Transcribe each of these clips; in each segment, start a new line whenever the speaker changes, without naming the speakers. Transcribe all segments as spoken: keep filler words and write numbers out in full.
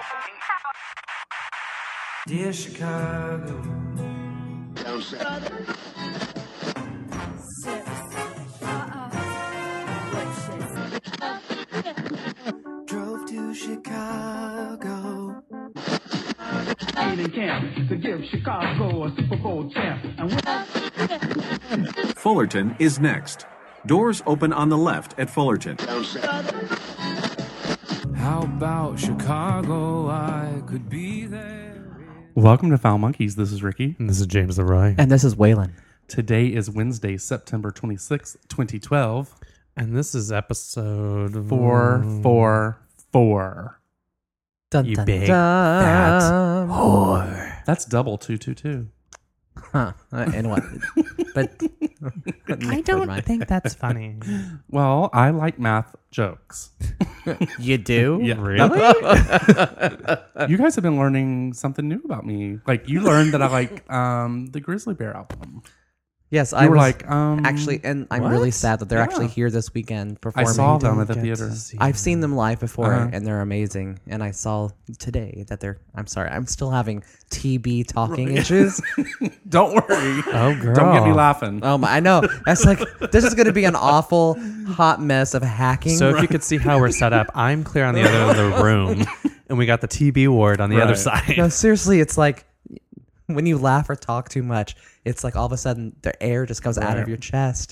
Dear Chicago. Drove to Chicago.
In camp to give Chicago a Super Bowl champ. And
Fullerton is next. Doors open on the left at Fullerton.
How about Chicago? I could be there.
Welcome to Foul Monkeys. This is Ricky.
And this is James Leroy.
And this is Waylon.
Today is Wednesday, September twenty-sixth, twenty twelve.
And this is episode
Four, four, four.
Dun,
You
dun,
big
dun.
whore.
That's double two two two.
Huh. Uh, and what? But
I don't think that's funny.
Well, I like math jokes.
you do?
Yeah.
Really?
You guys have been learning something new about me. Like you learned that I like um, the Grizzly Bear album.
Yes,
You
I
were
was
like, um,
actually, and I'm
what?
really sad that they're
Yeah.
actually here this weekend
I
performing.
saw them at the
Get
theater.
to see
I've seen them live before,
Uh-huh.
and they're amazing. And I saw today that they're. I'm sorry, I'm still having T B talking issues.
Don't worry.
Oh, girl.
Don't get me laughing.
Oh my! I know. That's like this is going to be an awful hot mess of hacking.
So if you could see how we're set up, I'm clear on the other end of the room, and we got the T B ward on the other
Right.
side.
No, seriously, it's like when you laugh or talk too much, it's like all of a sudden the air just comes out
Right.
of your chest,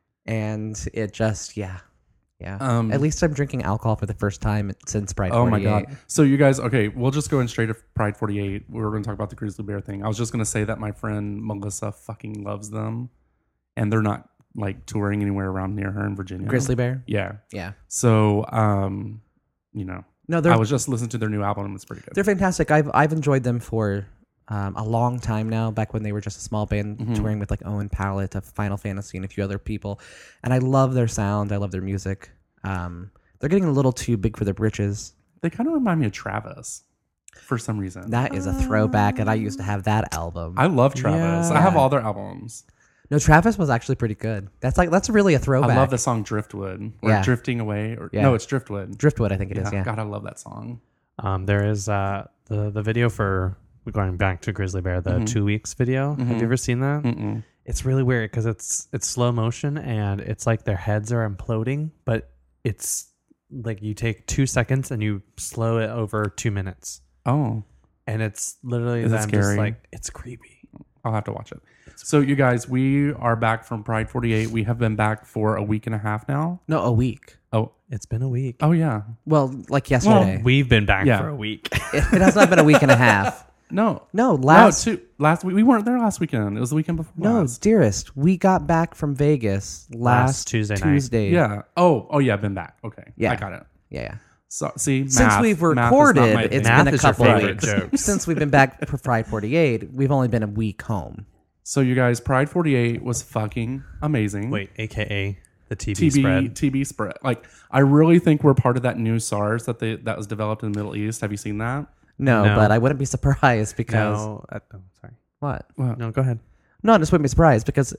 and it just yeah, yeah.
Um,
At least I'm drinking alcohol for the first time since Pride.
Oh my
forty-eight.
god! So you guys, okay, we'll just go in straight to Pride forty-eight. We were going to talk about the Grizzly Bear thing. I was just going to say that my friend Melissa fucking loves them, and they're not like touring anywhere around near her in Virginia.
Grizzly Bear.
Yeah.
Yeah.
So, um, you know,
No, they're
I was just listening to their new album. And it's pretty good.
they're fantastic. I've I've enjoyed them for um, a long time now. Back when they were just a small band
Mhm.
touring with like Owen Pallett of Final Fantasy and a few other people, and I love their sound. I love their music. Um, they're getting a little too big for their britches.
They kind of remind me of Travis for some reason.
That is a throwback, and I used to have that album.
I love Travis. I have
Yeah.
all their albums.
No, Travis was actually pretty good. That's like that's really a throwback.
I love the song Driftwood or
Yeah.
Drifting Away. Or
Yeah.
no, it's Driftwood.
Driftwood, I think it is. Yeah.
God, I love that song.
Um, there is uh, the the video for going back to Grizzly Bear, the
Mhm.
two weeks video. Have
Mhm.
you ever seen that?
Mm-mm.
It's really weird because it's it's slow motion and it's like their heads are imploding, but it's like you take two seconds and you slow it over two minutes,
Oh,
and it's literally
Is it
them just
scary?
like it's creepy.
I'll have to watch it. So you guys, we are back from Pride forty-eight. We have been back for a week and a half now.
No, a week.
Oh,
It's been a week.
oh yeah.
Well, like yesterday.
We've been back
Yeah.
for a week.
it, it has not been a week and a half.
No,
No, last
no, two, last week we weren't there last weekend. It was the weekend before.
no,
last.
dearest. We got back from Vegas last,
Last Tuesday night.
Tuesday.
Yeah. Oh, oh yeah. Been back. Okay.
Yeah.
I got it.
yeah, yeah.
So see,
Since
math-
we've
math is not
recorded,
my
it's
thing.
Math
been a
is your
couple
favorite
weeks.
jokes.
Since we've been back for Pride forty-eight, we've only been a week home.
So you guys, Pride forty-eight was fucking amazing.
Wait, A K A the T B
T B
spread.
T B spread. Like I really think we're part of that new SARS that they that was developed in the Middle East. Have you seen that?
No,
No.
but I wouldn't be surprised because
No, uh, oh, sorry.
what?
Well,
No, go ahead.
No, I just wouldn't be surprised because,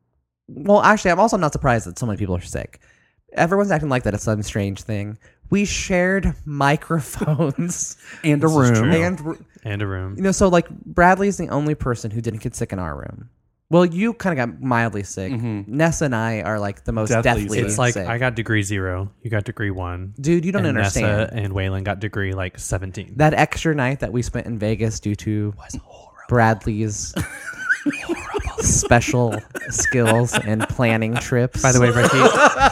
well, actually, I'm also not surprised that so many people are sick. Everyone's acting like that it's some strange thing. We shared microphones
and a
This is
room.
true.
and
And a room.
you know, so like Bradley's the only person who didn't get sick in our room. Well, you kind of got mildly sick.
Mhm.
Nessa and I are like the most
Deathly
deathly,
sick.
It's like
sick.
I got degree zero. You got degree one.
Dude, you don't
and
understand.
Nessa and Waylon got degree like seventeen.
That extra night that we spent in Vegas due to Bradley's special skills and planning trips.
By the way, Ricky,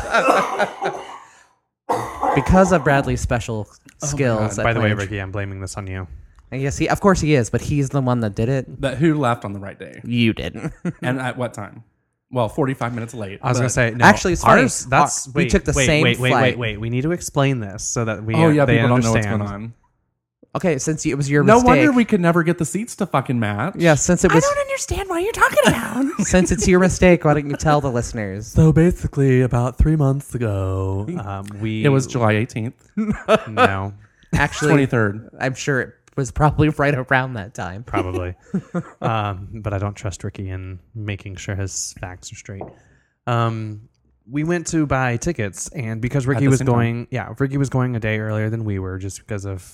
because of Bradley's special skills. at
by the way,
planning
Ricky, I'm blaming this on you.
tri- yes, he of course he is, but he's the one that did it.
But who left on the right day
You didn't.
and at what time? Well, forty-five minutes late.
I was
but-
gonna say no.
Actually, it's funny.
ours. That's
Our- we
wait,
took the
wait,
same
wait, wait,
flight.
wait, wait. We need to explain this so that we.
Oh yeah,
they
people don't know
understand.
what's going on.
Okay, since it was your
No
mistake.
wonder we could never get the seats to fucking match.
Yeah, since it was
understand why you're talking about.
since it's your mistake, why don't you tell the listeners?
So basically, about three months ago, um, we
It was July eighteenth,
no,
Actually,
twenty-third.
I'm sure it was probably right around that time.
probably. um, but I don't trust Ricky in making sure his facts are straight. Um, we went to buy tickets, and because Ricky
the
was
same
going, yeah, Ricky was going a day earlier than we were, just because of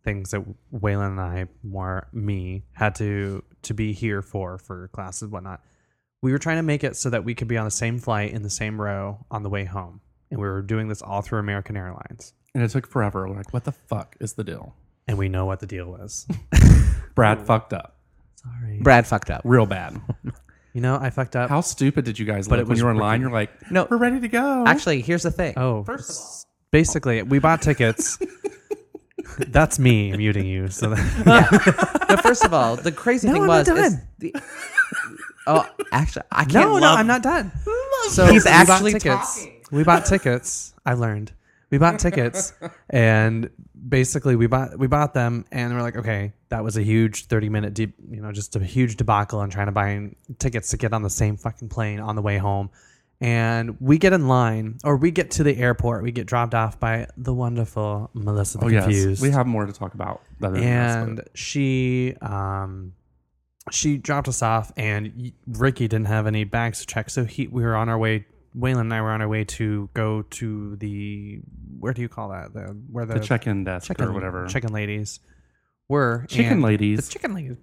things that Waylon and I, more me, had to to be here for for classes and whatnot. We were trying to make it so that we could be on the same flight in the same row on the way home, and we were doing this all through American Airlines.
And it took forever. We're like, what the fuck is the deal?
And we know what the deal was.
Brad fucked up.
Sorry,
Brad fucked up.
Real bad.
You know, I fucked up.
How stupid did you guys
But
look
it
when
was
you were in
Ricky.
line? You're like,
No.
we're ready to go.
Actually, here's the thing.
Oh, first of all, basically, we bought tickets. That's me muting you. So that,
But first of all, the crazy
No,
thing
I'm
was,
not
is
done.
the, oh, actually, I can't.
no, no,
love-
I'm not done.
So
He's
we
actually
bought
tickets.
tickets.
We bought tickets. I learned. We bought tickets, and basically we bought we bought them, and we're like, okay, that was a huge thirty minute, de- you know, just a huge debacle on trying to buy tickets to get on the same fucking plane on the way home. And we get in line, or we get to the airport. We get dropped off by the wonderful Melissa the
oh, yes.
Confused.
We have more to talk about. That than
and
this, but-
she um she dropped us off, and y- Ricky didn't have any bags to check, so he we were on our way. Waylon and I were on our way to go to the where do you call that the where the,
the check-in desk
chicken
or whatever.
chicken ladies were
Chicken
and
ladies.
the chicken ladies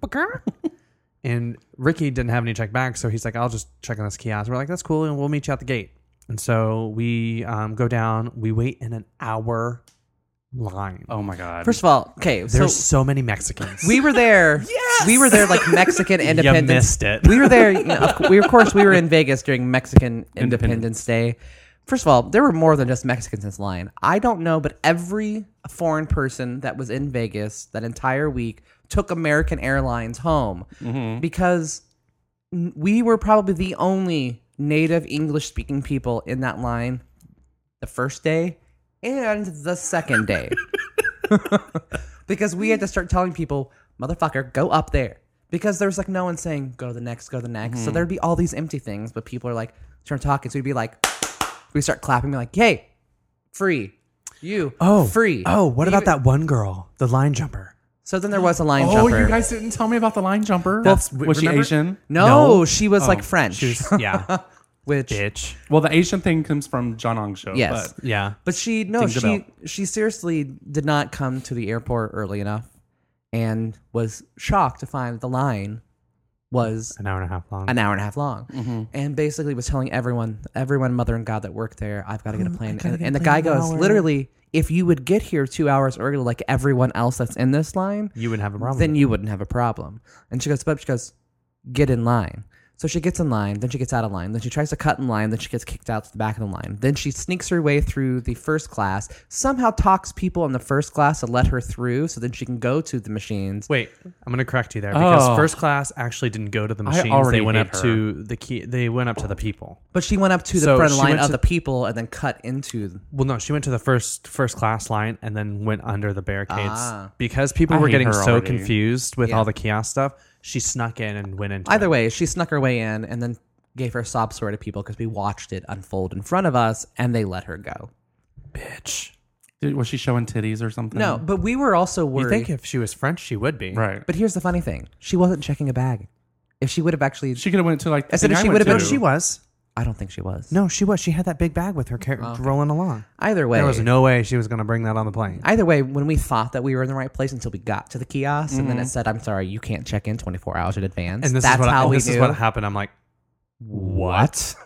and Ricky didn't have any check bags, so he's like, I'll just check on this kiosk. We're like, that's cool, and we'll meet you at the gate. And so we um, go down. We wait in an hour line.
Oh my god.
First of all, okay,
There's
so
so many Mexicans.
we were there. Yes! We were there like Mexican Independence.
You missed it.
We were there. You know, of, cou- we of course we were in Vegas during Mexican Independence Day. First of all, there were more than just Mexicans in this line. I don't know, but every foreign person that was in Vegas that entire week took American Airlines home because n- we were probably the only native English speaking people in that line the first day and the second day. Because we had to start telling people, motherfucker, go up there. Because there was like no one saying, go to the next, go to the next. So there'd be all these empty things, but people are like, start talking. So we'd be like, we start clapping, be like, hey, free. You,
Oh,
free.
Oh, what about
You-
that one girl, the line jumper?
So then there was a line
oh,
jumper.
you guys didn't tell me about the line jumper.
That's-
was she
remember-
Asian?
no,
No.
she was
Oh,
like French.
She was, yeah,
which,
bitch.
Well, the Asian thing comes from John Ong show.
Yes.
But
Yeah.
but she, no,
Ding the
she,
bell.
she seriously did not come to the airport early enough and was shocked to find the line was
An hour and a half long.
an hour and a half long,
Mm-hmm.
and basically was telling everyone, everyone, mother and God that worked there, I've got to get a plane.
gotta
And,
get
and
a
the guy
plane in an
goes,
hour.
literally, if you would get here two hours early, like everyone else that's in this line,
You wouldn't have a problem.
then you wouldn't have a problem. And she goes, but she goes, get in line. So she gets in line, then she gets out of line, then she tries to cut in line, then she gets kicked out to the back of the line. Then she sneaks her way through the first class, somehow talks people in the first class to let her through so then she can go to the machines.
Wait, I'm going to correct you there because
Oh.
first class actually didn't go to the
I
machines.
already
They went
hate
up
her.
to the key. They went up to the people.
But she went up to the
So
front
she
line
went
of
to-
the people and then cut into.
Well, no, she went to the first first class line and then went under the barricades
Ah.
because people
I
were
hate
getting
her
so
already.
confused with
Yeah.
all the kiosk stuff. She snuck in and went into
Either
it.
way, she snuck her way in and then gave her a sob story to people because we watched it unfold in front of us and they let her go.
Bitch.
Did, was she showing titties or something?
No, but we were also
You
worried.
think if she was French, she would be
Right.
But here's the funny thing: she wasn't checking a bag. If she would have actually,
She could have went to like. the
I said
thing
if she
went
would have
to.
been-
She was.
I don't think she was.
No, she was. She had that big bag with her car- rolling along.
Either way,
There was no way she was going to bring that on the plane.
Either way, when we thought that we were in the right place until we got to the kiosk, and then it said, "I'm sorry, you can't check in twenty-four hours in advance."
And this
that's
is what
how
I,
we
this
knew.
is what happened. I'm like, what?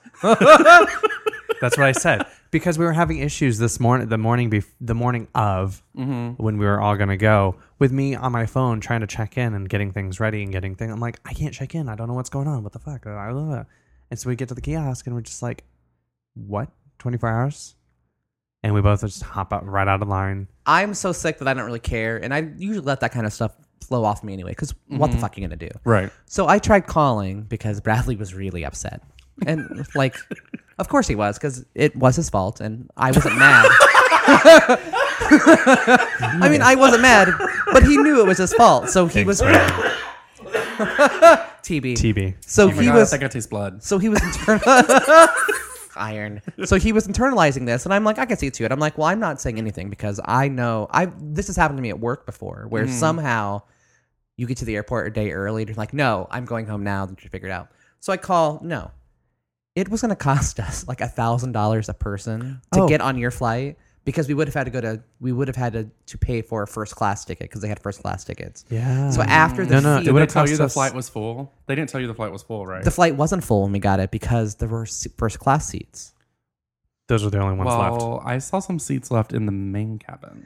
That's what I said because we were having issues this morning, the morning bef- the morning of
Mm-hmm.
when we were all gonna go. With me on my phone trying to check in and getting things ready and getting things. I'm like, I can't check in. I don't know what's going on. What the fuck? I love it. And so we get to the kiosk and we're just like, what? twenty-four hours? And we both just hop out right out of line.
I'm so sick that I don't really care, and I usually let that kind of stuff flow off me anyway. Because what the fuck are you gonna do?
Right.
So I tried calling because Bradley was really upset, and like, of course he was because it was his fault, and I wasn't mad. I mean, I wasn't mad, but he knew it was his fault, so he was T B.
T B.
So
Oh my
he
God,
was.
I think I taste blood.
So he was internal iron. So he was internalizing this, and I'm like, I can see to it. I'm like, well, I'm not saying anything because I know I. This has happened to me at work before, where somehow you get to the airport a day early, and you're like, no, I'm going home now. That you figured out. So I call. No, it was going to cost us like a thousand dollars a person to
Oh.
get on your flight because we would have had to go to we would have had to, to pay for a first class ticket because they had first class tickets.
Yeah.
So after the
No, no,
fee,
it
Did
would
they
have
tell
cost
you the
us-
flight was full? They didn't tell you the flight was full, right?
the flight wasn't full when we got it because there were s- first class seats.
Those are the only ones left.
well, I saw some seats left in the main cabin.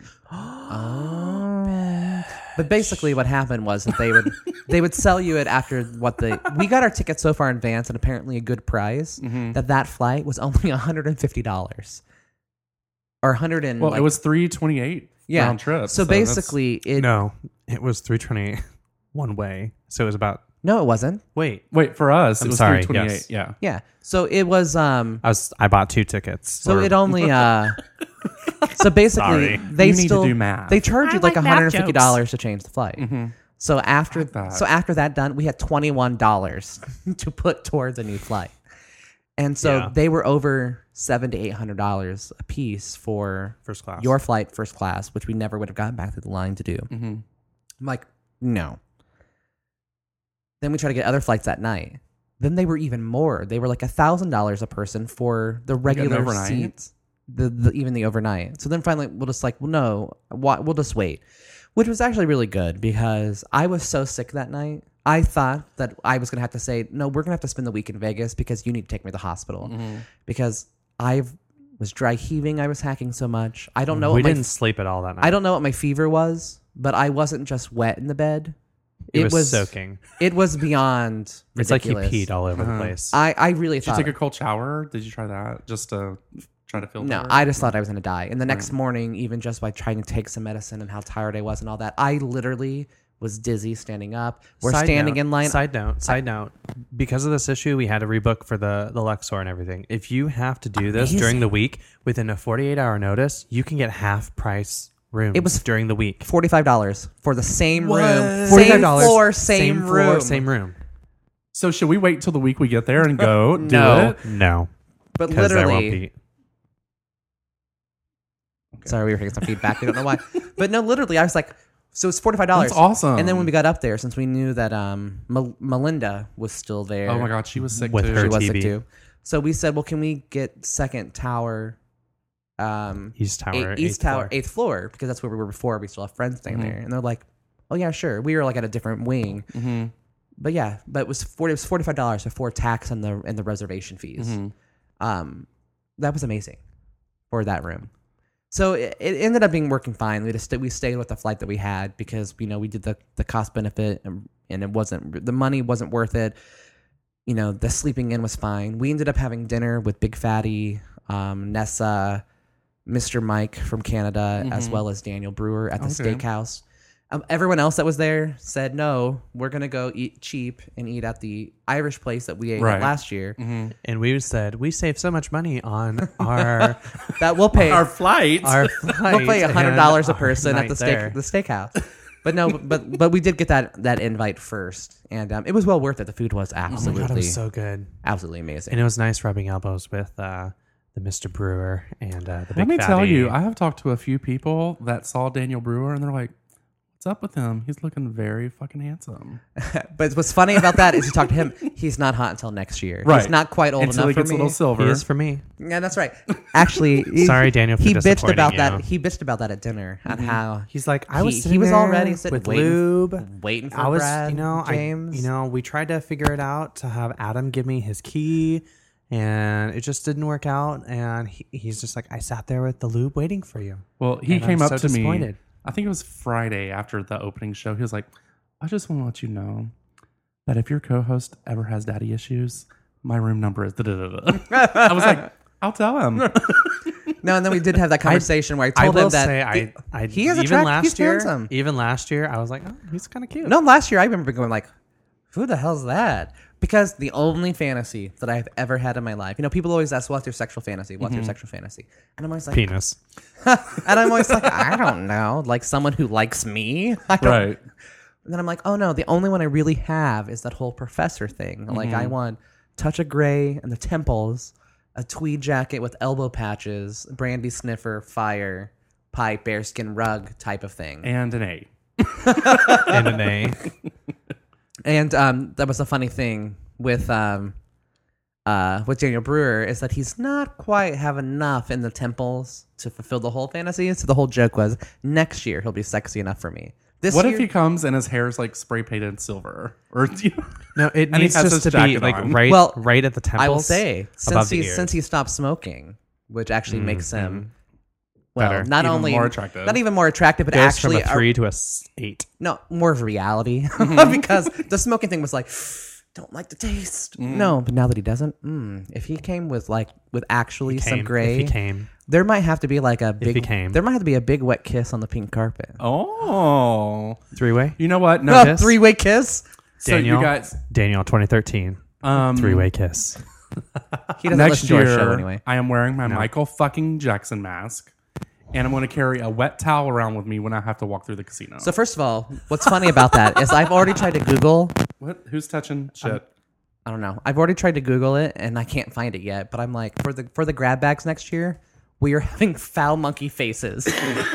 Oh. But basically, what happened was that they would they would sell you it after what the we got our ticket so far in advance and apparently a good price that that flight was only one hundred and fifty dollars or one hundred and
Well,
like,
it was three twenty eight
yeah.
round trip.
So,
that's-
basically, it
No, it was three twenty one way. So it was about.
no, it wasn't.
Wait,
wait for us.
I'm
it was
sorry,
three twenty eight.
yes.
Yeah.
Yeah. So it was um.
I was. I bought two tickets.
So
Or-
it only uh. So basically,
Sorry.
they
You need to
still
do math.
they charge you
I
like
like
one
math
hundred and fifty dollars to change the flight. So after
that.
so after that done, we had twenty one dollars to put towards a new flight, and so
Yeah.
they were over seven to eight hundred dollars a piece for
First class.
your flight, first class, which we never would have gotten back through the line to do.
Mm-hmm.
I'm like, no. Then we try to get other flights that night. Then they were even more. They were like a thousand dollars a person for the regular
overnight?
seats, the, the even the overnight. So then finally, we'll just like, well, no, why, we'll just wait, which was actually really good because I was so sick that night. I thought that I was gonna have to say, no, we're gonna have to spend the week in Vegas because you need to take me to the hospital because I was dry heaving. I was hacking so much. I don't know.
We
what my
didn't sleep at all that night.
I don't know what my fever was, but I wasn't just wet in the bed.
It, was, soaking.
It was beyond
It's like
ridiculous.
he peed all over the place.
I, I really
Did you
thought
take a cold shower? Did you try that just to try to feel
no,
better?
I just thought I was gonna die. And the next morning, even just by trying to take some medicine and how tired I was and all that, I literally was dizzy standing up. We're
Side
standing
note-
in line.
Side note, side note. Because of this issue, we had to rebook for the, the Luxor and everything. If you have to do this during the week within a forty-eight hour notice, you can get half price rooms
It was
during the week.
forty-five dollars for the same room,
forty-five
same
dollars
floor, same,
same
room,
floor, same room.
So should we wait till the week we get there and go do
No.
it?
No,
But
because there won't
literally,
be.
sorry, we were getting some feedback. We don't know why, but no, literally, I was like, so it's forty-five dollars.
That's awesome.
And then when we got up there, since we knew that um Mel- Melinda was still there,
Oh my god, she was sick
With
too.
her
she was
T V.
sick too. So we said, well, can we get second tower, um,
East Tower,
eight- East
eighth
Tower,
floor.
eighth floor, because that's where we were before. We still have friends staying
Mhm.
there, and they're like, oh yeah, sure. We were like at a different wing,
Mm-hmm.
but yeah, but it was forty. It was forty-five dollars before tax and the and the reservation fees.
Mm-hmm.
Um, that was amazing for that room. So it, it ended up being working fine. We just we stayed with the flight that we had because you know we did the the cost benefit and, and it wasn't the money wasn't worth it. You know the sleeping in was fine. We ended up having dinner with Big Fatty, um, Nessa, Mister Mike from Canada, as well as Daniel Brewer at the
Okay.
steakhouse. Um, everyone else that was there said no. We're gonna go eat cheap and eat at the Irish place that we ate
Right.
at last year.
Mm-hmm.
And we said we saved so much money on our
That we'll pay.
Our flight.
our
We'll
flight
pay a hundred dollars a
and
person
our
at the
night
steak
there.
the steakhouse. But no, but but we did get that that invite first, and um, it was well worth it. The food was
Oh my
absolutely
god, it was so good,
absolutely amazing.
and it was nice rubbing elbows with uh, the Mister Brewer and uh, the Big
Let me
Fatty.
tell you, I have talked to a few people that saw Daniel Brewer and they're like, what's up with him? He's looking very fucking handsome.
But what's funny about that is you talk to him, he's not hot until next year.
Right.
He's not quite old
Until
enough
he gets
for
a
me.
little silver.
he is for me.
Yeah, that's right. Actually, he-
Sorry, Daniel, for
he bitched
disappointing
about
you.
that. He bitched about that at dinner on how
He's like, I
he,
was
he
sitting
was
there
already sitting
with
waiting,
lube.
waiting for
I was,
Brad,
you know,
James.
I, you know, we tried to figure it out to have Adam give me his key, and it just didn't work out. And he, he's just like, I sat there with the lube waiting for you.
Well, he
And
came
I'm
up
so
to me.
disappointed.
I think it was Friday after the opening show. He was like, I just want to let you know that if your co-host ever has daddy issues, my room number is da da da da. I was like, I'll tell him.
No, and then we did have that conversation where I
I
told
will
him that
say, I,
the-
I
he is
even
attract-
last
he's
year,
handsome.
even last year, I was like, oh, he's kind of cute.
No, last year I remember going like, who the hell's that? Because the only fantasy that I've ever had in my life, you know, people always ask, what's your sexual fantasy? What's your sexual fantasy? And I'm always like,
penis.
and I'm always like, I don't know. Like someone who likes me? I don't.
Right.
And then I'm like, oh no, the only one I really have is that whole professor thing. Like I want touch of gray and the temples, a tweed jacket with elbow patches, brandy sniffer, fire, pipe, bearskin rug type of thing.
And an A.
And an A.
And um, that was a funny thing with um, uh, with Daniel Brewer is that he's not quite have enough in the temples to fulfill the whole fantasy. So the whole joke was next year he'll be sexy enough for me. This
What
year,
if he comes and his hair's like spray painted silver? Or you know,
No, it
And he
needs
has
just
his
to be
jacket
like
on.
right,
Well,
right at the temples.
I will say since
above the
he
ears.
since he stopped smoking, which actually makes him well
Better.
not
Even
only
more attractive.
not even more attractive, but
goes
actually
from a three to a s- eight.
no more of a reality
Mm-hmm.
because the smoking thing was like don't like the taste.
Mm.
No, but now that he doesn't, mm, if he came with like with actually some
Came-
gray,
If he came,
there might have to be like a big
he came.
there might have to be a big wet kiss on the pink carpet.
oh,
three way.
you know what? No,
kiss?
Three way kiss.
so
Daniel,
you guys,
Daniel, twenty thirteen,
um,
three way kiss.
He doesn't
next
listen to our
year,
show anyway.
I am wearing my Michael fucking Jackson mask, and I'm going to carry a wet towel around with me when I have to walk through the casino.
So first of all, what's funny about that is I've already tried to Google.
what? Who's touching shit?
I don't know. I've already tried to Google it and I can't find it yet. But I'm like, for the for the grab bags next year, we are having foul monkey faces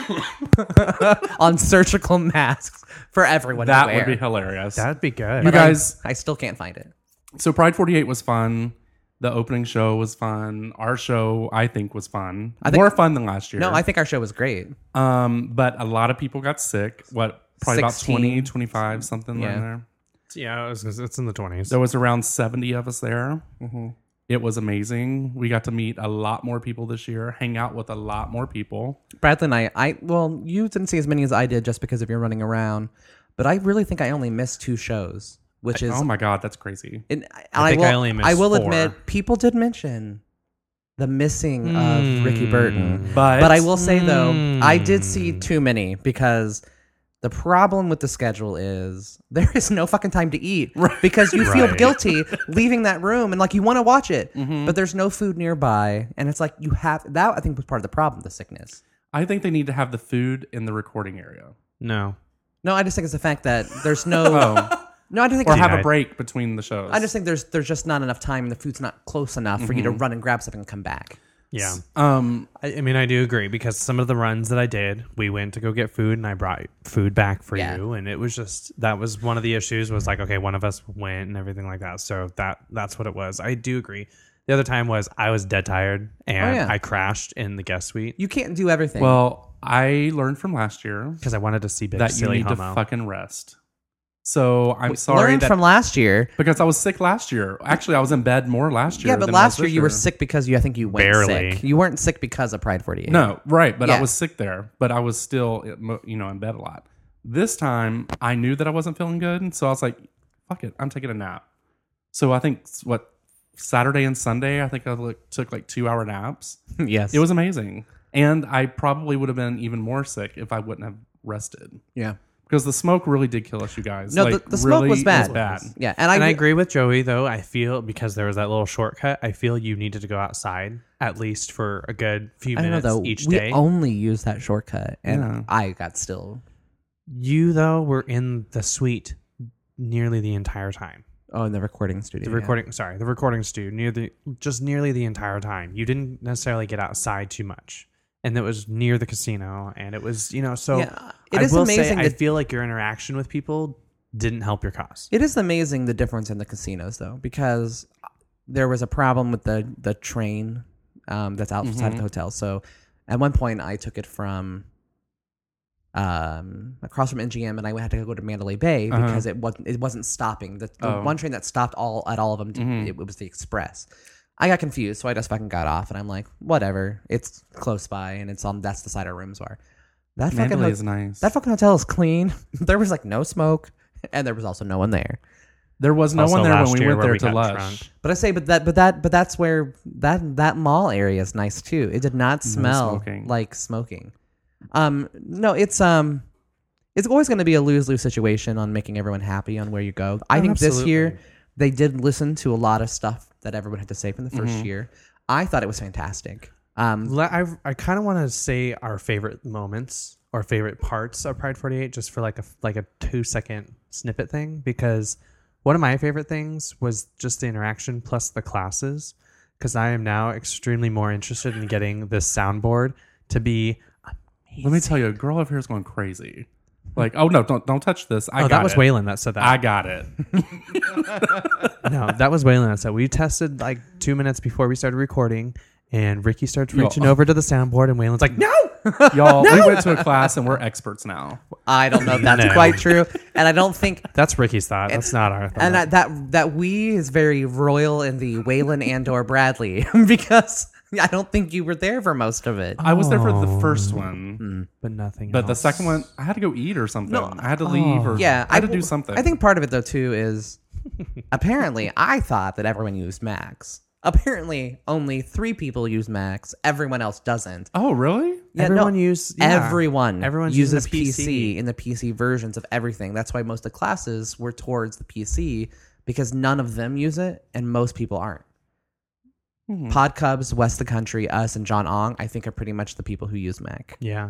on surgical masks for everyone
that
to wear.
would be hilarious.
That'd be good.
you
But I'm-
guys.
I still can't find it.
So Pride forty-eight was fun. The opening show was fun. Our show, I think, was fun.
I think-
More fun than last year.
No, I think our show was great.
Um, but a lot of people got sick. What? Probably
sixteen.
about twenty, twenty-five, something
Yeah.
in there.
Yeah, it's, it's in the twenties.
There was around seventy of us there.
Mm-hmm.
It was amazing. We got to meet a lot more people this year, hang out with a lot more people.
Bradley and I, I well, you didn't see as many as I did just because of your running around. But I really think I only missed two shows, which is
Oh my God, that's crazy.
And
I think
will,
I only missed
I will
four.
admit, people did mention the missing of Ricky Burton.
But,
But I will say, though, I did see too many because the problem with the schedule is there is no fucking time to eat because you feel
Right.
guilty leaving that room and like you want to watch it,
Mm-hmm.
but there's no food nearby. And it's like you have that, I think, was part of the problem, the sickness.
I think they need to have the food in the recording area.
No.
No, I just think it's the fact that there's no. No, I just think
Or
it's-
have a
Denied.
break between the shows.
I just think there's there's just not enough time and the food's not close enough for you to run and grab something and come back.
Yeah.
um,
I, I mean, I do agree because some of the runs that I did, we went to go get food and I brought food back for
Yeah.
you. And it was just, that was one of the issues was like, okay, one of us went and everything like that. So that that's what it was. I do agree. The other time was I was dead tired and
Oh, yeah.
I crashed in the guest suite
You can't do everything.
well, I learned from last year
because I wanted to see Big
that you
Silly
need
Homo.
to fucking rest. So I'm sorry
learned
that
from last year.
because I was sick last year. Actually, I was in bed more last year.
Yeah, but
than I
last
was
year
this
you were sick because you. I think you went
Barely.
sick. You weren't sick because of Pride forty-eight.
No, right, but I
Yeah.
was sick there. But I was still, you know, in bed a lot. This time, I knew that I wasn't feeling good, so I was like, "Fuck it, I'm taking a nap." So I think what Saturday and Sunday, I think I like, took like two hour naps.
yes,
It was amazing, and I probably would have been even more sick if I wouldn't have rested.
Yeah.
Because the smoke really did kill us, you guys.
No,
Like,
the, the smoke
really
was bad.
bad.
Yeah, and I,
And I
re-
agree with Joey though. I feel because there was that little shortcut, I feel you needed to go outside at least for a good few
I don't know
minutes
though.
each
we
day.
only used that shortcut, and
Yeah.
I got still.
You though were in the suite nearly the entire time.
Oh, in the recording studio.
The recording, sorry, the recording studio near the just nearly the entire time. You didn't necessarily get outside too much, and it was near the casino, and it was you know so.
Yeah, it
I
is
will
amazing
Say, I
that-
feel like your interaction with people didn't help your cause.
It is amazing the difference in the casinos though, because there was a problem with the the train um, that's outside
Mm-hmm.
of the hotel. So at one point, I took it from um, across from M G M, and I had to go to Mandalay Bay
Uh-huh.
because it wasn't it wasn't stopping. The, the
Oh.
one train that stopped all at all of them,
Mm-hmm.
it, it was the express. I got confused, so I just fucking got off, and I'm like, whatever. It's close by, and it's on. That's the side our rooms are. That fucking
Mandalay
ho-
is nice.
that fucking hotel is clean. There was like no smoke, and there was also no one there.
There was no
Also
one there
last
when we
year
went
where
there
we
to
got
Lush.
drunk.
But I say, but that, but that, but that's where that that mall area is nice too. It did not smell
smoking.
like smoking. Um, no, it's um, it's always going to be a lose lose situation on making everyone happy on where you go. I
Oh,
think this
absolutely.
year they did listen to a lot of stuff that everyone had to say from the 1st
Mm-hmm.
year. I thought it was fantastic. Um,
Le- I I kind of want to say our favorite moments or favorite parts of Pride forty-eight, just for like a like a two second snippet thing, because one of my favorite things was just the interaction plus the classes, because I am now extremely more interested in getting this soundboard to be.
Let me tell you, a girl over here is going crazy. Like, oh no, don't don't touch this. I
oh,
got
that was
it.
Waylon that said that.
I got it.
No, that was Waylon that said. We tested like two minutes before we started recording, and Ricky starts
Yo.
reaching over to the soundboard, and Waylon's like, "No."
Y'all, we went to a class and we're experts now.
I don't know if that's
No.
quite true, and I don't think.
That's Ricky's thought. That's not our thought.
And that, that that we is very royal in the Waylon and or Bradley because I don't think you were there for most of it.
I was there for the
Oh.
first one,
Mm.
but nothing.
but the
else.
second one, I had to go eat or something.
No,
I had to leave or
Yeah,
I had to
I-
do something.
I think part of it though too is apparently I thought that everyone used Macs. Apparently, only three people use Macs. Everyone else doesn't.
Oh, really?
Yeah,
everyone
no,
use yeah.
everyone
Everyone's using
uses
the
P
P
C.
C.
in the P C versions of everything. That's why most of the classes were towards the P C because none of them use it and most people aren't.
Hmm.
Pod Cubs, West of the Country, us, and John Ong, I think are pretty much the people who use Mac.
Yeah.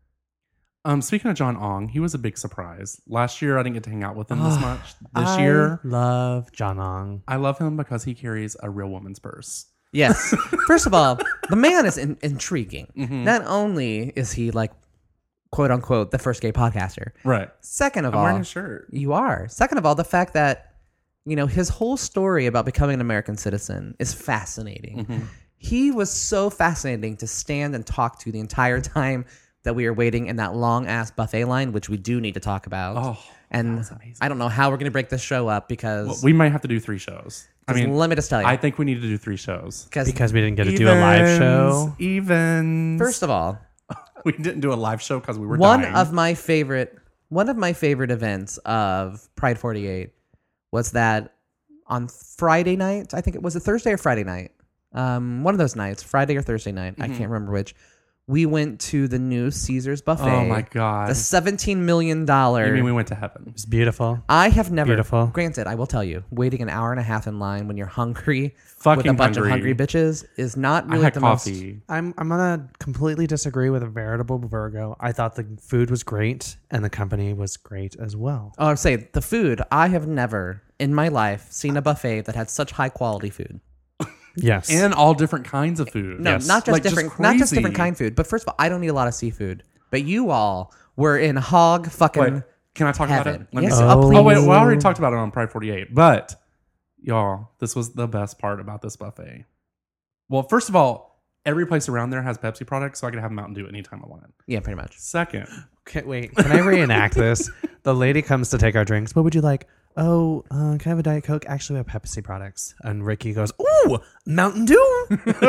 Um, speaking of John Ong, he was a big surprise. Last year, I didn't get to hang out with him this much. This
I
year,
love John Ong.
I love him because he carries a real woman's purse.
Yes. First of all, the man is in- intriguing.
Mm-hmm.
Not only is he like, quote unquote, the first gay podcaster.
Right.
Second of
I'm
all,
wearing a shirt.
you are. Second of all, the fact that, you know, his whole story about becoming an American citizen is fascinating.
Mm-hmm.
He was so fascinating to stand and talk to the entire time that we were waiting in that long ass buffet line, which we do need to talk about.
Oh,
and
that was amazing.
I don't know how we're going to break this show up because
Well, we might have to do three shows. I mean,
let me just tell you.
I think we need to do three shows.
Because we didn't get to do a live show.
Even
first of all,
we didn't do a live show because we were
one
dying.
of my favorite one of my favorite events of Pride forty-eight was that on Friday night, I think it was a Thursday or Friday night. Um, one of those nights, Friday or Thursday night, I can't remember which. We went to the new Caesars buffet.
Oh my god!
The seventeen million dollars.
You mean we went to heaven?
It's beautiful.
I have never.
Beautiful.
Granted, I will tell you, waiting an hour and a half in line when you're hungry
Fucking
with a bunch
hungry.
of hungry bitches is not
I
really
had
the most.
coffee.
I'm I'm gonna completely disagree with a veritable Virgo. I thought the food was great and the company was great as well.
Oh, I say the food. I have never in my life seen a buffet that had such high quality food.
Yes.
And all different kinds of food.
No,
Yes.
not just
Like, just
different, not just different
crazy.
kind food. But first of all, I don't eat a lot of seafood. But you all were in hog fucking.
Wait, can I talk
heaven.
about it? Let
Yes,
me see.
oh,
Oh.
please.
Oh wait, well, I already talked about it on Pride forty-eight, but y'all, this was the best part about this buffet. Well, first of all, every place around there has Pepsi products, so I could have Mountain Dew anytime I want.
Yeah, pretty much.
Second,
Okay, wait, can I reenact this? The lady comes to take our drinks. What would you like? Oh, uh, can I have a Diet Coke? Actually, we have Pepsi products. And Ricky goes, ooh, Mountain Dew.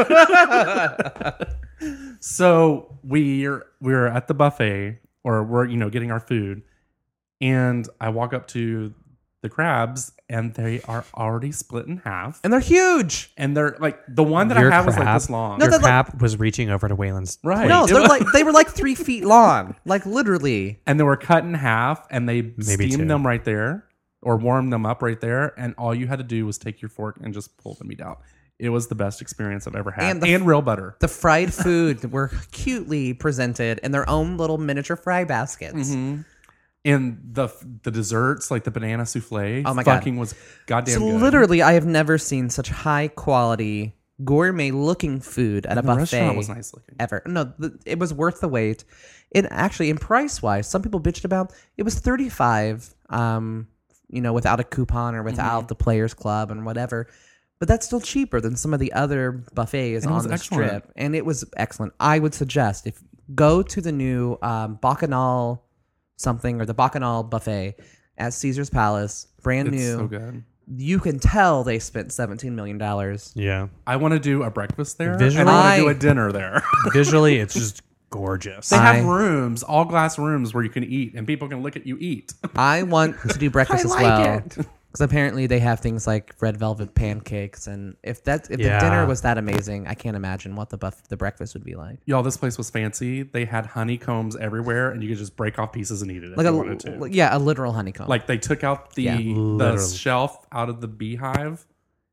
so we're we're at the buffet, or we're you know getting our food, and I walk up to the crabs, and they are already split in half,
And they're huge.
and they're like the one that
Your
I have was like
crab?
this long.
No,
Your
they're like-
crab was reaching over to Waylon's.
Right.
No,
It
they're
was-
like they were like three feet long, like literally.
and they were cut in half, and they
Maybe
steamed
two.
them right there or warmed them up right there, and all you had to do was take your fork and just pull the meat out. It was the best experience I've ever had,
And
and,
the-
real butter.
The fried food were cutely presented in their own little miniature fry baskets.
Mm-hmm. And the the desserts, like the banana souffle,
Oh my God.
fucking was goddamn
So
good.
literally, I have never seen such high quality gourmet looking food at a
the
buffet
restaurant was nice looking.
ever. No, the, it was worth the wait. It actually, in price wise, some people bitched about it was thirty five. Um, you know, without a coupon or without
Mm-hmm.
the Players Club and whatever. But that's still cheaper than some of the other buffets
And it was
on the
excellent.
strip, and it was excellent. I would suggest if go to the new um, Bacchanal something or the Bacchanal buffet at Caesar's Palace, brand
It's
new.
so good.
You can tell they spent seventeen million dollars.
Yeah.
I want to do a breakfast there,
Visually-
and I want to do
I-
a dinner there.
Visually, it's just gorgeous.
They have
I-
rooms, all glass rooms, where you can eat, and people can look at you eat.
I want to do breakfast
I
as
like
well.
it.
Because apparently they have things like red velvet pancakes, and if that if
Yeah.
the dinner was that amazing, I can't imagine what the buff the breakfast would be like.
Y'all, this place was fancy. They had honeycombs everywhere, and you could just break off pieces and eat it if
Like
you
a
wanted to.
yeah, a literal honeycomb.
Like they took out the
Yeah.
the
Literally.
shelf out of the beehive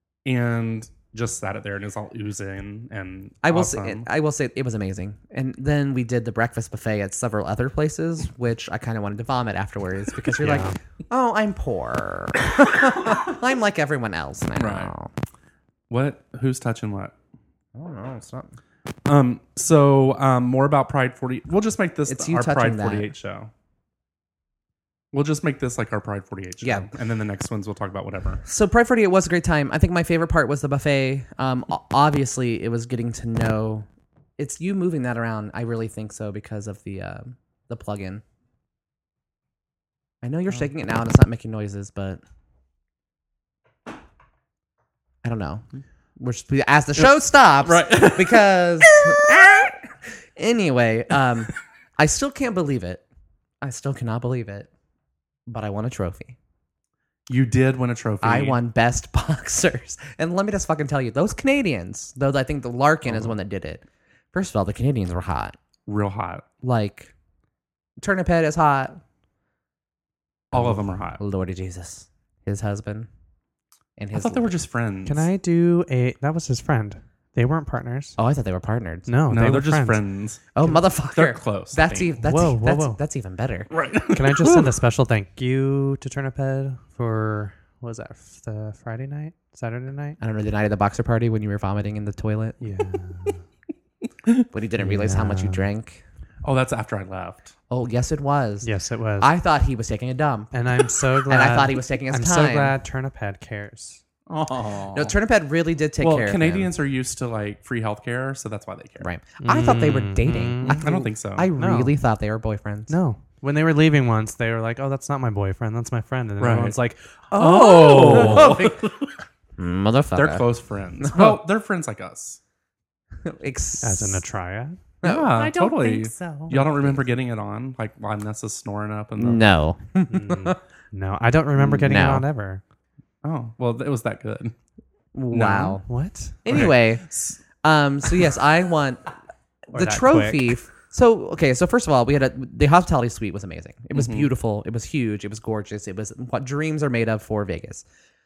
and just sat it there, and it's all oozing and
I will
awesome.
say I will say it was amazing. And then we did the breakfast buffet at several other places, which I kind of wanted to vomit afterwards because you're
Yeah.
like, oh, I'm poor. I'm like everyone else now.
Right. What? Who's touching what?
I don't know. It's not.
Um. So, um, more about Pride forty. We'll just make this
It's you
our
touching
Pride
that.
forty-eight show. We'll just make this like our Pride forty-eight show.
Yeah.
And then the next ones we'll talk about whatever.
So Pride forty-eight was a great time. I think my favorite part was the buffet. Um, o- obviously, it was getting to know. It's you moving that around. I really think so because of the uh, the plug-in. I know you're shaking it now and it's not making noises, but I don't know. We're just, as the show stops,
Right.
because anyway, um, I still can't believe it. I still cannot believe it. But I won a trophy.
You did win a trophy.
I won best boxers. And let me just fucking tell you, those Canadians, though I think the Larkin is one that did it. First of all, the Canadians were hot.
Real hot.
Like, Turnip Head is hot.
All of them are hot.
Lordy Jesus. His husband. And
I
his
thought they were just friends.
Can I do a? That was his friend. They weren't partners.
Oh, I thought they were partnered.
No,
No,
they
they're
were
just friends.
friends.
Oh, motherfucker.
They're close, I
That's
think.
even that's,
Whoa,
e-
whoa,
that's,
whoa.
that's even better.
Right.
Can I just send a special thank you to Turnip Head for what was that? f- The Friday night, Saturday night?
I don't know, the night of the boxer party when you were vomiting in the toilet,
Yeah.
when you didn't realize how much you
Yeah.
drank.
Oh, that's after I left.
Oh, yes, it was.
Yes, it was.
I thought he was taking a dump.
and I'm so glad.
And I thought he was taking his
I'm
time.
so glad Turnip Head cares.
Oh.
No, Turnip Head really did take
well,
care of him.
Canadians are used to like free healthcare, so that's why they care.
Right. I thought they were dating.
I don't think so.
I
No.
really thought they were boyfriends.
No. When they were leaving once, they were like, "Oh, that's not my boyfriend. That's my friend." And then
Right.
everyone's like, "Oh,
Motherfucker.
They're close friends. Well, they're friends like us.
Ex-
as in a triad."
No,
yeah,
I don't
totally.
think so.
Y'all don't remember getting it on, like while Nessa's snoring up and the,
No.
Mm. No, I don't remember getting it
No.
on ever.
Oh, well, it was that good.
Wow.
What?
Anyway, um, so yes, I want
Or
the
that
trophy.
quick.
So okay, so first of all, we had a the hospitality suite was amazing. It was beautiful. It was huge. It was gorgeous. It was what dreams are made of for Vegas.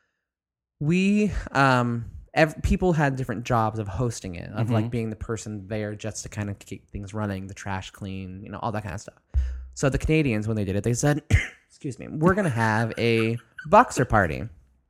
We um. Ev- people had different jobs of hosting it, of like being the person there just to kind of keep things running, the trash clean, you know, all that kind of stuff. So the Canadians, when they did it, they said, excuse me, we're going to have a boxer party.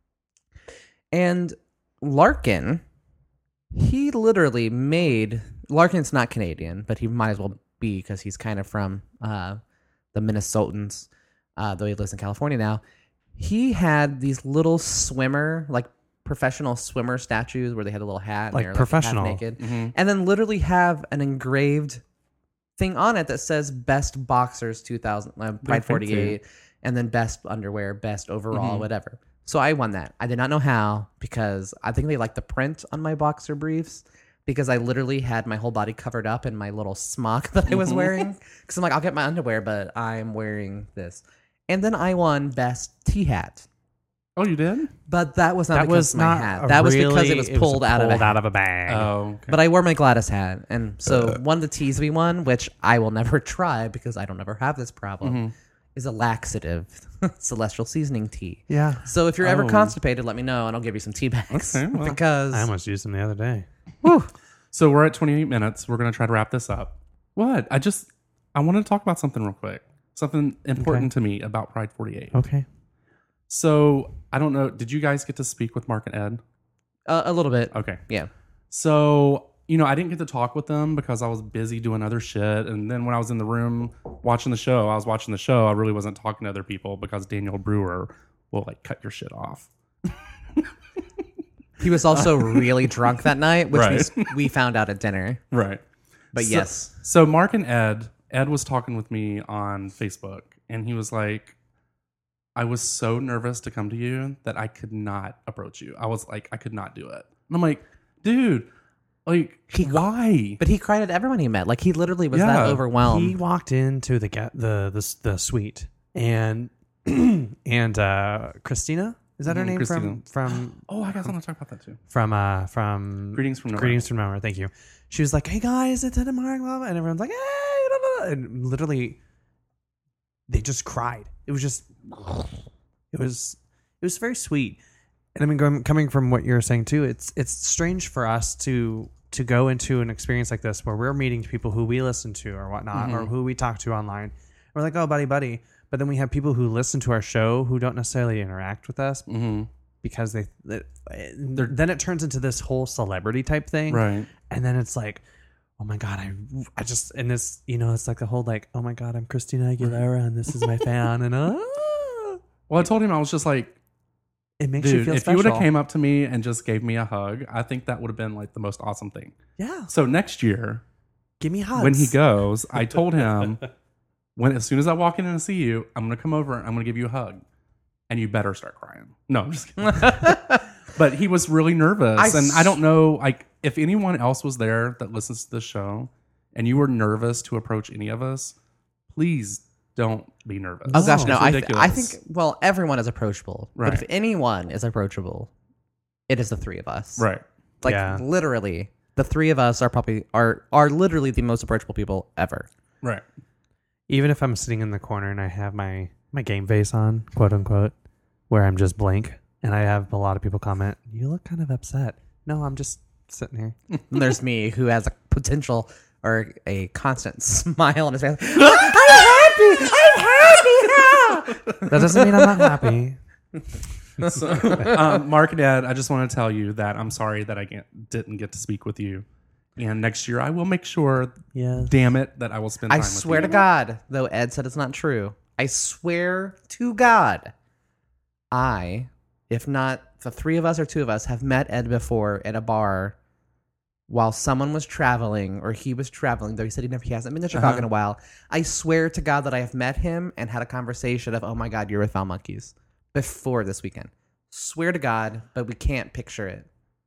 And Larkin, he literally made, Larkin's not Canadian, but he might as well be because he's kind of from uh, the Minnesotans, uh, though he lives in California now. He had these little swimmer, like professional swimmer statues where they had a little hat and
Like
they were
professional.
half naked, and then literally have an engraved thing on it that says "Best Boxers two thousand uh, Pride forty-eight," and then "Best Underwear," "Best Overall," whatever. So I won that. I did not know how because I think they liked the print on my boxer briefs because I literally had my whole body covered up in my little smock that I was wearing. Because I'm like, I'll get my underwear, but I'm wearing this. And then I won Best Tea Hat.
Oh, you did?
But that was not
That
because
was
of my
not.
hat.
a
That was
really,
because it was pulled, out, of a
pulled
hat.
out of a bag.
Oh, okay.
But I wore my Gladys hat. And so one of the teas we won, which I will never try because I don't ever have this problem, is a laxative celestial seasoning tea.
Yeah.
So if you're ever
Oh.
constipated, let me know and I'll give you some tea bags.
Okay, well.
because
I almost used them the other day.
So we're at twenty-eight minutes. We're going to try to wrap this up. What? I just, I want to talk about something real quick. Something important to me about Pride forty-eight.
Okay.
So I don't know. Did you guys get to speak with Mark and Ed?
uh, a little bit.
Okay.
Yeah.
So, you know, I didn't get to talk with them because I was busy doing other shit. And then when I was in the room watching the show, I was watching the show. I really wasn't talking to other people because Daniel Brewer will like cut your shit off.
He was also really drunk that night, which
Right.
we, we found out at dinner.
Right.
But
So-
yes.
So Mark and Ed, Ed was talking with me on Facebook and he was like, I was so nervous to come to you that I could not approach you. I was like, I could not do it. And I'm like, dude, like, why?
But he cried at everyone he met. Like he literally was
Yeah.
that overwhelmed.
He walked into the ga- the the, the suite and and uh, Christina, is that her
Mhm,
name
Christina.
from from
Oh, I guess I want to talk about that too.
from uh from
Greetings from Nowhere.
Greetings from Nowhere. Thank you. She was like, "Hey guys, it's Ed and Mark," blah, blah, and everyone's like, "Hey," blah, blah, blah. And literally, they just cried. It was just, it was, it was very sweet. And I mean, going, coming from what you're saying too, it's it's strange for us to to go into an experience like this where we're meeting people who we listen to or whatnot, or who we talk to online. We're like, "Oh, buddy, buddy," but then we have people who listen to our show who don't necessarily interact with us
Mm-hmm.
because they, they then it turns into this whole celebrity type thing,
Right.
and then it's like, oh my God, I, I just, and this, you know, it's like the whole like, oh my God, I'm Christina Aguilera and this is my fan. And uh,
Well, I told him, I was just like,
it makes you
dude,
feel
if
special.
you would have came up to me and just gave me a hug, I think that would have been like the most awesome thing.
Yeah.
So next year,
Give me hugs.
when he goes, I told him, when as soon as I walk in and see you, I'm going to come over and I'm going to give you a hug. And you better start crying. No, I'm just kidding. But he was really nervous.
I
and
s-
I don't know, like, if anyone else was there that listens to this show and you were nervous to approach any of us, please don't be nervous.
Oh gosh, no!
It's
I, th-
ridiculous.
I think well, everyone is approachable, but
Right.
if anyone is approachable, it is the three of us.
Right.
Like
Yeah.
literally, the three of us are probably are are literally the most approachable people ever.
Right.
Even if I'm sitting in the corner and I have my, my game face on, quote unquote, where I'm just blank, and I have a lot of people comment, you look kind of upset. No, I'm just sitting here.
And there's me who has a potential or a constant smile on his face.
That doesn't mean I'm not happy.
So, um, Mark and Dad, I just want to tell you that I'm sorry that I can't, didn't get to speak with you. And next year, I will make sure,
Yeah.
damn it, that I will spend time
I
with
swear
you.
to God, though Ed said it's not true. I swear to God, I, if not the three of us or two of us, have met Ed before at a bar while someone was traveling or he was traveling, though he said he never he hasn't been to Chicago
Uh-huh.
in a while. I swear to God that I have met him and had a conversation of, oh my God, you're with Foul Monkeys before this weekend. Swear to God, but we can't picture it.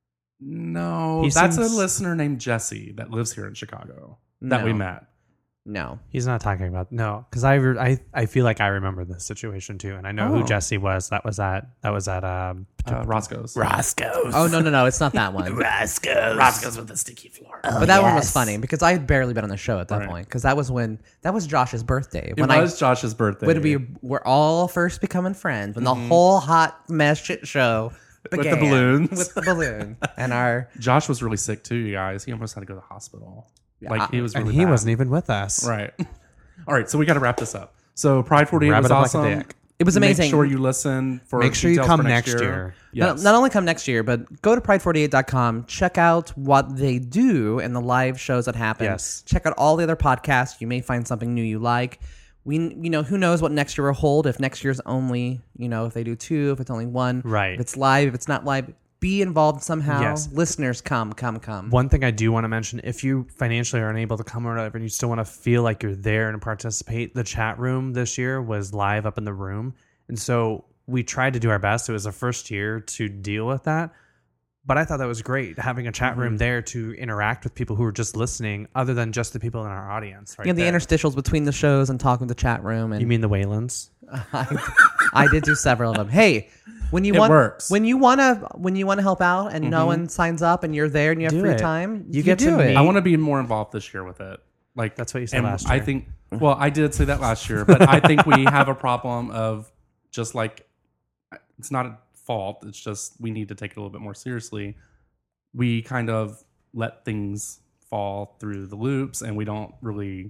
No,
He
that's
seems-
a listener named Jesse that lives here in Chicago that we
No.
met.
No.
He's not talking about no, because I, re- I I feel like I remember this situation too, and I know
Oh.
who Jesse was. That was at that was at um
Uh, Roscoe's.
Roscoe's.
Oh, no, no, no. It's not that one.
Roscoe's.
Roscoe's with the sticky floor.
But that one was funny because I had barely been on the show at that
Right.
point because that was when that was Josh's birthday.
It
When
was
I
Josh's birthday.
when we were all first becoming friends, when the whole hot mess shit show
the
began
balloons.
with the balloon and our
Josh was really sick too, you guys. He almost had to go to the hospital. Like he was really
and he
bad.
wasn't even with us.
Right. All right, so we got to wrap this up. So Pride forty-eight
Wrap
was
it up like a
awesome.
dick.
It was amazing.
Make sure you listen for
Make sure you
details
come
for
next
next
year.
year.
not,
Yes.
not only come next year, but go to pride forty-eight dot com, check out what they do and the live shows that happen.
Yes.
Check out all the other podcasts. You may find something new you like. We, you know, who knows what next year will hold? If next year's only, you know, if they do two, if it's only one,
Right.
If it's live, if it's not live, be involved somehow.
Yes.
Listeners, come, come, come.
One thing I do want to mention, if you financially are unable to come or whatever, and you still want to feel like you're there and participate, the chat room this year was live up in the room. And so we tried to do our best. It was the first year to deal with that. But I thought that was great, having a chat room there to interact with people who are just listening, other than just the people in our audience. Right
You know, the
there.
interstitials between the shows and talking to the chat room. And
You mean the Waylands?
I, I did do several of them. Hey, when you
It
want,
works.
when you want to, when you want to help out, and no one signs up, and you're there, and you have
Do
free
it.
time,
You get to
do it.
meet-
I want to be more involved this year with it. Like
That's what you said
and
last
I
year.
think. Well, I did say that last year, but I think we have a problem of just like it's not a fault. It's just we need to take it a little bit more seriously. We kind of let things fall through the loops, and we don't really,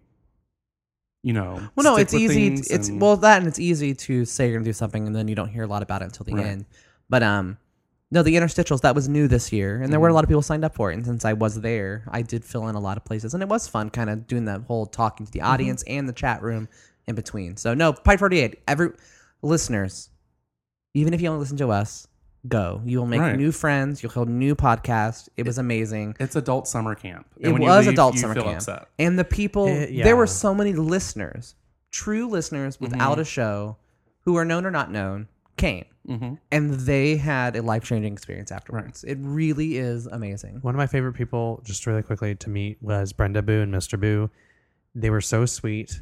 you know.
Well, no,
stick
it's
with
easy.
things
It's
and-
well that, and it's easy to say you're gonna do something, and then you don't hear a lot about it until the
Right.
end. But um, no, the interstitials that was new this year, and there
Mm-hmm.
were a lot of people signed up for it. And since I was there, I did fill in a lot of places, and it was fun, kind of doing that whole talking to the
Mm-hmm.
audience and the chat room in between. So no, Pride forty-eight. Every listeners, even if you only listen to us, go. You will make
Right.
new friends. You'll hold new podcasts. It was amazing.
It's adult summer camp. And
It
when you
was
leave,
adult
you
summer
feel
camp,
upset.
and the people.
It- yeah.
There were so many listeners, true listeners
Mm-hmm.
without a show, who are known or not known, came,
Mm-hmm.
and they had a life changing experience afterwards. It really is amazing.
One of my favorite people, just really quickly to meet, was Brenda Boo and Mister Boo. They were so sweet,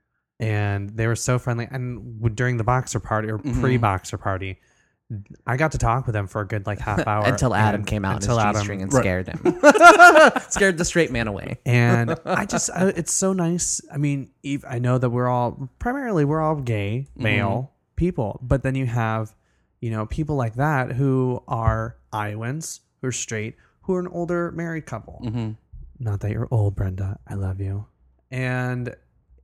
and they were so friendly. And w- during the boxer party or
Mm-hmm.
pre-boxer party, I got to talk with them for a good like half hour
Until Adam
and-
came out
until
in his
Adam-
G-string and
Right.
scared him, scared the straight man away.
And I just, I, it's so nice. I mean, ev- I know that we're all primarily we're all gay male people, but then you have, you know, people like that who are Iowans, who are straight, who are an older married couple. Not that you're old, Brenda. I love you. And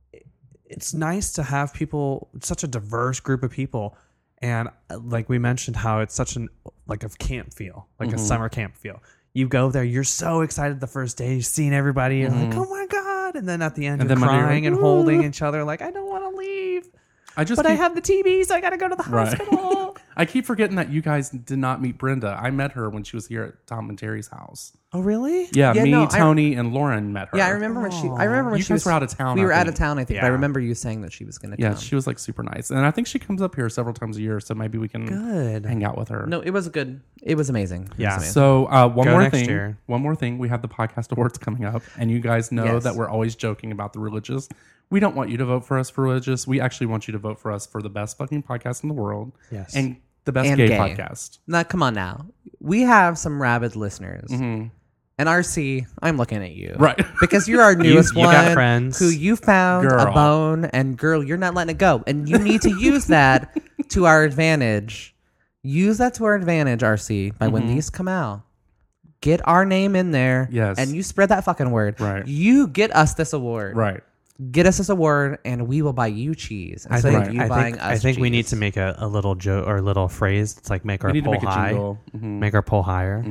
it's nice to have people, such a diverse group of people. And uh, like we mentioned, how it's such an like a camp feel, like a summer camp feel. you go there, you're so excited the first day, you've seen everybody, you're like, oh my God. And then at the end,
And
you're
then Monday you're
crying
like,
and holding each other like, I don't want to leave.
I just
But I
keep-
have the T V, so I got to go to the
Right.
hospital.
I keep forgetting that you guys did not meet Brenda. I met her when she was here at Tom and Terry's house.
Oh, really?
Yeah,
Yeah,
me,
no, I-
Tony, and Lauren met her.
Yeah, I remember when she. I remember when
You
she
guys
was
were out of town,
We
I
were out
think.
of town, I think. But I
Yeah.
remember you saying that she was going to
Yeah,
come.
she was like super nice, and I think she comes up here several times a year, so maybe we can
Good.
hang out with her.
No, it was good. It was amazing. It was
Yeah.
amazing.
So uh, one
Go
more
next
thing.
year.
One more thing. We have the podcast awards coming up, and you guys know
Yes.
that we're always joking about the religious. We don't want you to vote for us for religious. We actually want you to vote for us for the best fucking podcast in the world.
Yes.
And the best
And
gay,
gay.
podcast.
Now, come on now. We have some rabid listeners. And R C, I'm looking at you.
Right.
Because you're our newest
you
one.
got friends.
Who you found
Girl.
a bone, and girl, you're not letting it go. And you need to use that to our advantage. Use that to our advantage, R C, by when these come out. Get our name in there.
Yes.
And you spread that fucking word.
Right.
You get us this award.
Right.
Get us this award, and we will buy you cheese
I
instead
think,
of you
I
buying
think,
us
I think we need
cheese.
to make a, a little joke or a little phrase. It's like make our
We need to
poll
make a
high.
jingle. Mhm.
Make our poll higher.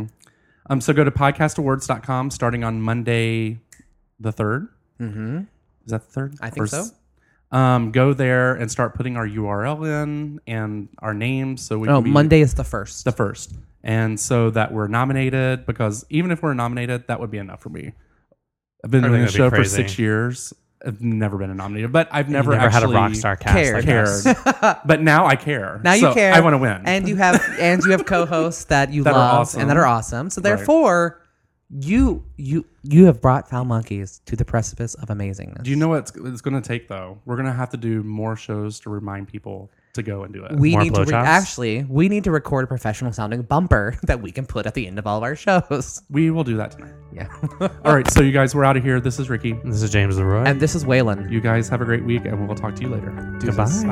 Um, so go to podcast awards dot com starting on Monday the third. Mm-hmm. Is that the third?
I think so.
Um, go there and start putting our U R L in and our names. So we
Oh,
can be
Monday is the first.
the first. And so that we're nominated, because even if we're nominated, that would be enough for me. I've been
I
doing
think
the
that'd be
show for
crazy.
six years. I've never been nominated, but I've never,
Never had a
actually
rock star cast
cared.
like
cared.
us.
But now I care.
Now you
So
care.
I want to win.
and you have and you have co-hosts that you
That are
love
awesome.
and that are awesome. So therefore, you you you have brought Foul Monkeys to the precipice of amazingness.
Do you know what it's, it's going to take, though? We're going to have to do more shows to remind people to go and do it.
we
More
need to re-
blowjobs?
actually we need to record a professional sounding bumper that we can put at the end of all of our shows.
We will do that tonight.
Yeah.
All right, so you guys, we're out of here. This is Ricky.
This is James Leroy.
And this is Waylon.
You guys have a great week, and we'll talk to you later.
Goodbye.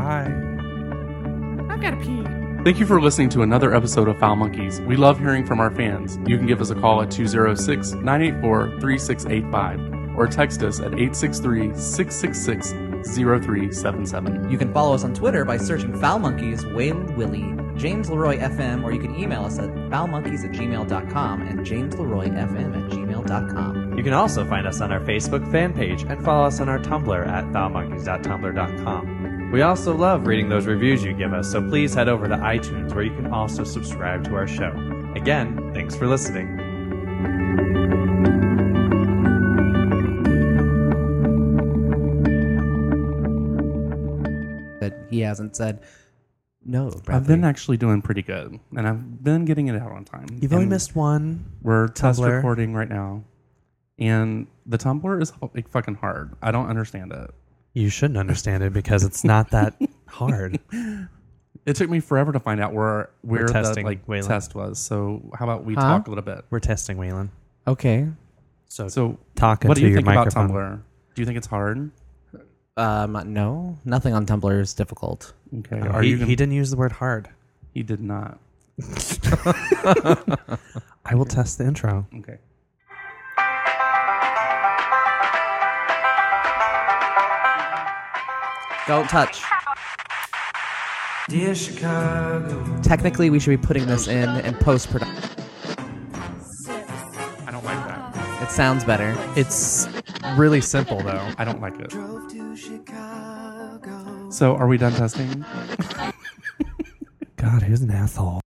Bye. I've got to pee. Thank you for listening to another episode of Foul Monkeys. We love hearing from our fans. You can give us a call at two oh six, nine eight four, three six eight five or text us at eight six three, six six six, zero three seven seven.
You can follow us on Twitter by searching Foul Monkeys, Waylon Willie, James Leroy F M, or you can email us at foulmonkeys at gmail dot com and jamesleroyfm at gmail dot com.
You can also find us on our Facebook fan page and follow us on our Tumblr at foulmonkeys dot tumblr dot com. We also love reading those reviews you give us, so please head over to iTunes where you can also subscribe to our show. Again, thanks for listening.
That he hasn't said no.
I've
Bradley.
been actually doing pretty good, and I've been getting it out on time.
You've only
And
missed one.
We're test
Tumblr.
recording right now, and the Tumblr is like, fucking hard. I don't understand it.
You shouldn't understand it because it's not that hard.
It took me forever to find out where where the
testing,
like
Waylon.
test was. So how about we
Huh?
talk a little bit?
We're testing Waylon.
Okay.
So,
So
talk
what
into
do you
your
think
microphone.
about Tumblr? Do you think it's hard?
Um, no, nothing on Tumblr is difficult.
Okay.
Oh,
Are
he,
you? Gonna,
he didn't use the word hard.
He did not.
I will test the intro.
Okay.
Don't touch.
Dear Chicago.
Technically, we should be putting this in in post production.
I don't like that.
It sounds better.
It's really simple, though.
I don't like it. So are we done testing?
God, who's an asshole?